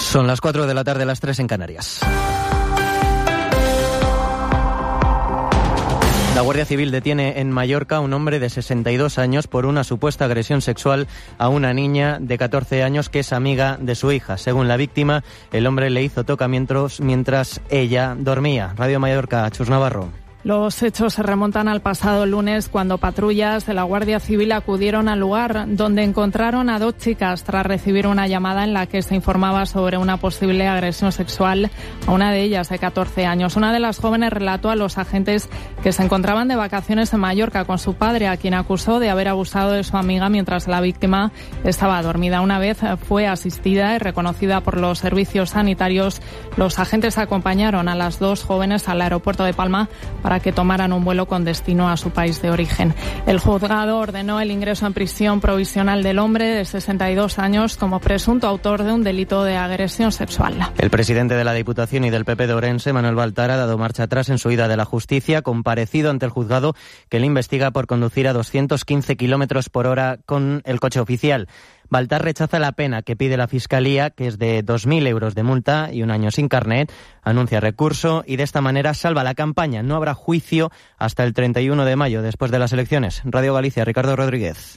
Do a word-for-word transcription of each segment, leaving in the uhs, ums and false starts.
Son las cuatro de la tarde, las tres en Canarias. La Guardia Civil detiene en Mallorca a un hombre de sesenta y dos años por una supuesta agresión sexual a una niña de catorce años que es amiga de su hija. Según la víctima, el hombre le hizo tocamientos mientras ella dormía. Radio Mallorca, Chus Navarro. Los hechos se remontan al pasado lunes, cuando patrullas de la Guardia Civil acudieron al lugar, donde encontraron a dos chicas tras recibir una llamada en la que se informaba sobre una posible agresión sexual a una de ellas de catorce años. Una de las jóvenes relató a los agentes que se encontraban de vacaciones en Mallorca con su padre, a quien acusó de haber abusado de su amiga mientras la víctima estaba dormida. Una vez fue asistida y reconocida por los servicios sanitarios, los agentes acompañaron a las dos jóvenes al aeropuerto de Palma para para que tomaran un vuelo con destino a su país de origen. El juzgado ordenó el ingreso en prisión provisional del hombre de sesenta y dos años como presunto autor de un delito de agresión sexual. El presidente de la Diputación y del P P de Ourense, Manuel Baltar, ha dado marcha atrás en su ida de la justicia, comparecido ante el juzgado que le investiga por conducir a doscientos quince kilómetros por hora con el coche oficial. Baltar rechaza la pena que pide la Fiscalía, que es de dos mil euros de multa y un año sin carnet, anuncia recurso y de esta manera salva la campaña. No habrá juicio hasta el treinta y uno de mayo, después de las elecciones. Radio Galicia, Ricardo Rodríguez.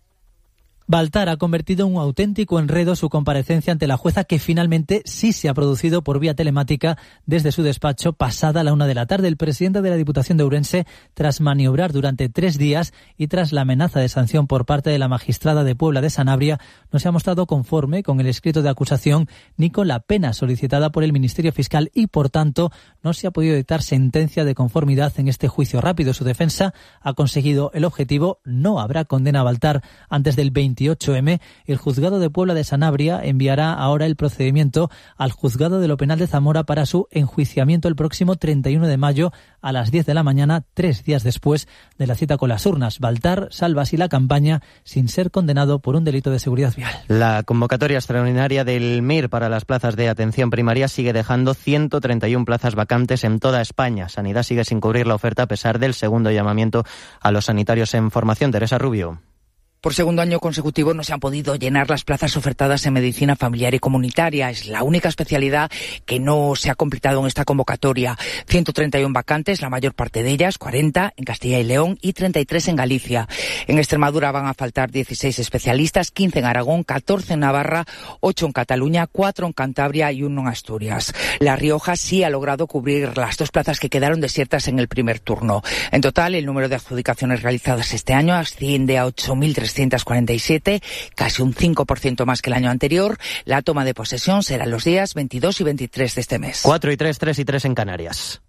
Baltar ha convertido en un auténtico enredo su comparecencia ante la jueza, que finalmente sí se ha producido por vía telemática desde su despacho pasada la una de la tarde. El presidente de la Diputación de Ourense, tras maniobrar durante tres días y tras la amenaza de sanción por parte de la magistrada de Puebla de Sanabria, no se ha mostrado conforme con el escrito de acusación ni con la pena solicitada por el Ministerio Fiscal y, por tanto, no se ha podido dictar sentencia de conformidad en este juicio rápido. Su defensa ha conseguido el objetivo. No habrá condena a Baltar antes del veintiocho eme. El juzgado de Puebla de Sanabria enviará ahora el procedimiento al juzgado de lo penal de Zamora para su enjuiciamiento el próximo treinta y uno de mayo a las diez de la mañana, tres días después de la cita con las urnas. Baltar salva así la campaña sin ser condenado por un delito de seguridad vial. La convocatoria extraordinaria del M I R para las plazas de atención primaria sigue dejando ciento treinta y uno plazas vacantes en toda España. Sanidad sigue sin cubrir la oferta a pesar del segundo llamamiento a los sanitarios en formación. Teresa Rubio. Por segundo año consecutivo no se han podido llenar las plazas ofertadas en medicina familiar y comunitaria. Es la única especialidad que no se ha completado en esta convocatoria. ciento treinta y uno vacantes, la mayor parte de ellas, cuarenta en Castilla y León y treinta y tres en Galicia. En Extremadura van a faltar dieciséis especialistas, quince en Aragón, catorce en Navarra, ocho en Cataluña, cuatro en Cantabria y uno en Asturias. La Rioja sí ha logrado cubrir las dos plazas que quedaron desiertas en el primer turno. En total, el número de adjudicaciones realizadas este año asciende a ocho mil trescientos cuarenta y siete, casi un cinco por ciento más que el año anterior. La toma de posesión será los días veintidós y veintitrés de este mes. cuatro y tres, tres y tres en Canarias.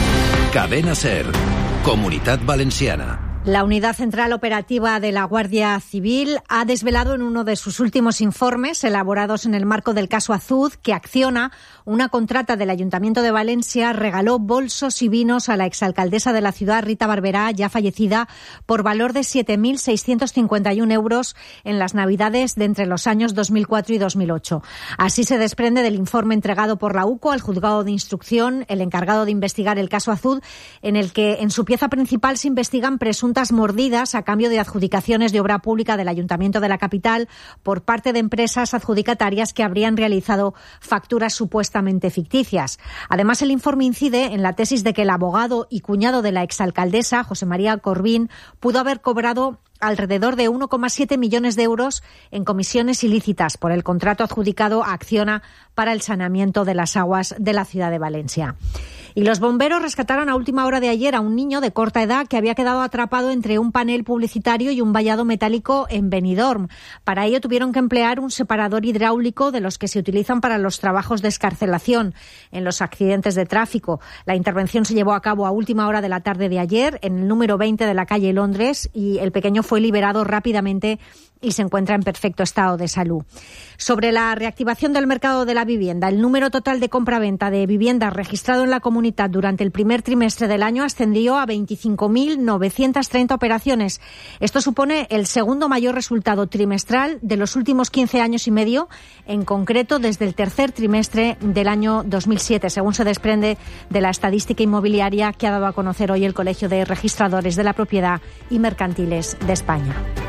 Cadena SER, Comunitat Valenciana. La Unidad Central Operativa de la Guardia Civil ha desvelado en uno de sus últimos informes, elaborados en el marco del caso Azud, que Acciona, una contrata del Ayuntamiento de Valencia, regaló bolsos y vinos a la exalcaldesa de la ciudad, Rita Barberá, ya fallecida, por valor de siete mil seiscientos cincuenta y uno euros en las Navidades de entre los años dos mil cuatro y dos mil ocho. Así se desprende del informe entregado por la UCO al Juzgado de Instrucción, el encargado de investigar el caso Azud, en el que en su pieza principal se investigan presuntos mordidas a cambio de adjudicaciones de obra pública del Ayuntamiento de la capital por parte de empresas adjudicatarias que habrían realizado facturas supuestamente ficticias. Además, el informe incide en la tesis de que el abogado y cuñado de la exalcaldesa, José María Corbín, pudo haber cobrado alrededor de uno coma siete millones de euros en comisiones ilícitas por el contrato adjudicado a Acciona para el saneamiento de las aguas de la ciudad de Valencia. Y los bomberos rescataron a última hora de ayer a un niño de corta edad que había quedado atrapado entre un panel publicitario y un vallado metálico en Benidorm. Para ello tuvieron que emplear un separador hidráulico de los que se utilizan para los trabajos de excarcelación en los accidentes de tráfico. La intervención se llevó a cabo a última hora de la tarde de ayer en el número veinte de la calle Londres y el pequeño fue liberado rápidamente y se encuentra en perfecto estado de salud. Sobre la reactivación del mercado de la vivienda, el número total de compraventa de viviendas registrado en la comunidad durante el primer trimestre del año ascendió a veinticinco mil novecientas treinta operaciones. Esto supone el segundo mayor resultado trimestral de los últimos quince años y medio, en concreto desde el tercer trimestre del año dos mil siete, según se desprende de la estadística inmobiliaria que ha dado a conocer hoy el Colegio de Registradores de la Propiedad y Mercantiles de España.